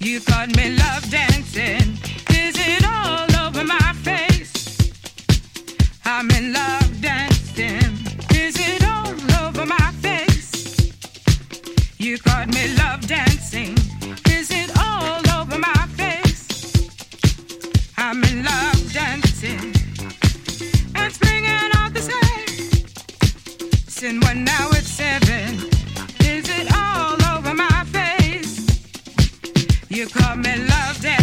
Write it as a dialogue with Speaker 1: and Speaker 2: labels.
Speaker 1: You caught me love dancing. Is it all over my face? I'm in love dancing. Is it all over my face? You caught me love dancing. Is it all over my face? I'm in love dancing. And springing off the stage. Since when now it's 7. Is it all over my face? You caught me love dancing.